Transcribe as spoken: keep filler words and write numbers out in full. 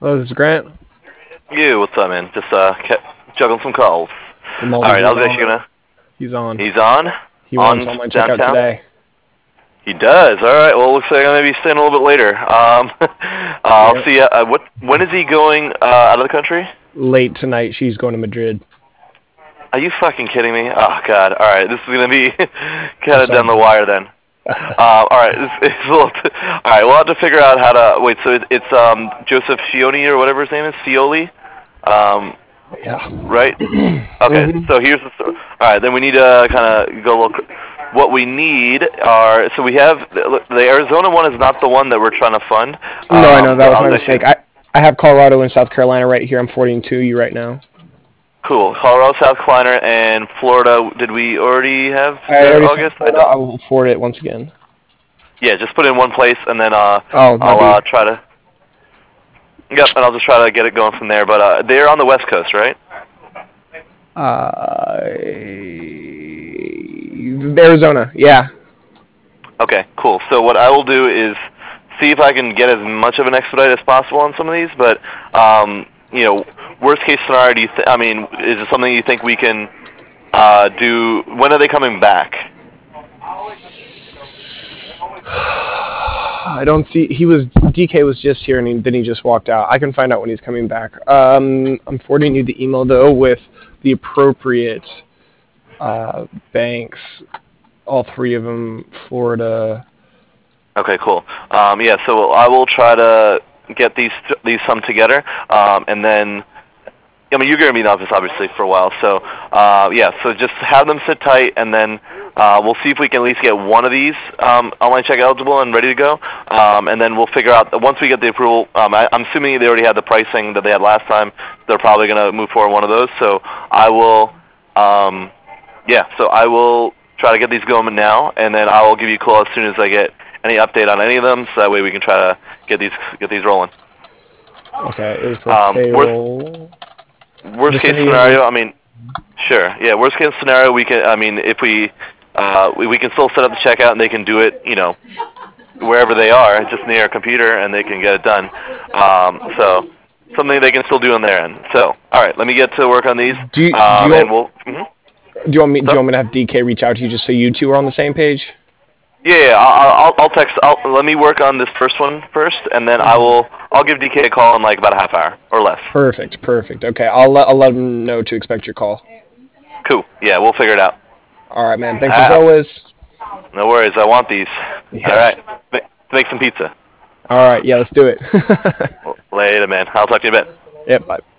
Hello, this is Grant. You, what's up, man? Just uh, kept juggling some calls. The All Maltese right, I is was actually on. gonna. He's on. He's on. He On wants all my checkout downtown. today. He does. All right. Well, looks like I'm gonna be staying a little bit later. Um, uh, I'll Yep. see. Uh, what? When is he going uh, out of the country? Late tonight, she's going to Madrid. Are you fucking kidding me? Oh God. All right. This is gonna be kind of sorry, down the man. wire then. uh, all right. This, it's a little t- all right. We'll have to figure out how to wait. So it, it's um Joseph Fioni or whatever his name is, Fioli. Um, Yeah. right? Okay, Mhm. so here's the story. All right, then we need to kind of go look. What we need are so we have the, the Arizona one is not the one that we're trying to fund. No, I know Um, that so was I'll my let you- mistake. I I have Colorado and South Carolina right here. I'm forwarding to you right now. Cool. Colorado, South Carolina, and Florida. Did we already have I the already sent August? I Florida. don't. I will forward it once again. Yeah, just put it in one place, and then uh, Oh, might I'll be. uh, try to. Yep, and I'll just try to get it going from there. But uh, they're on the West Coast, right? Uh, Arizona. Yeah. Okay, cool. So what I will do is see if I can get as much of an expedite as possible on some of these. But um, you know, worst case scenario, do you th- I mean, is it something you think we can uh, do? When are they coming back? I don't see. He was D K was just here, and he, then he just walked out. I can find out when he's coming back. Um, I'm forwarding you the email though with the appropriate uh, banks. All three of them, Florida. Okay, cool. Um, yeah, so I will try to get these these some together, um, and then. I mean, you're going to be in the office, obviously, for a while. So, uh, yeah, so just have them sit tight, and then uh, we'll see if we can at least get one of these um, online check eligible and ready to go. Um, and then we'll figure out, once we get the approval, um, I, I'm assuming they already had the pricing that they had last time. They're probably going to move forward one of those. So I will, um, yeah, so I will try to get these going now, and then I will give you a call as soon as I get any update on any of them, so that way we can try to get these get these rolling. Okay, is for Um, worst, payroll. worst Just case sending you scenario, this. I mean, sure. Yeah, worst case scenario, we can. I mean, if we, uh, we, we can still set up the checkout, and they can do it. You know, wherever they are, just near a computer, and they can get it done. Um, so something they can still do on their end. So, all right, let me get to work on these, Do you do um, you and want we'll. Mm-hmm. do you want me do you So, want me to have D K reach out to you just so you two are on the same page? yeah, yeah, I'll, I'll, I'll text. I'll, let me work on this first one first, and then I will. I'll give D K a call in like about a half hour or less. Perfect, perfect. Okay, I'll let I'll let him know to expect your call. Cool. Yeah, we'll figure it out. All right, man. Thanks as Ah, always. no worries. I want these. All Yes. right. Ma- Make some pizza. All right. Yeah, let's do it. Later, man. I'll talk to you in a bit. Yep. Bye.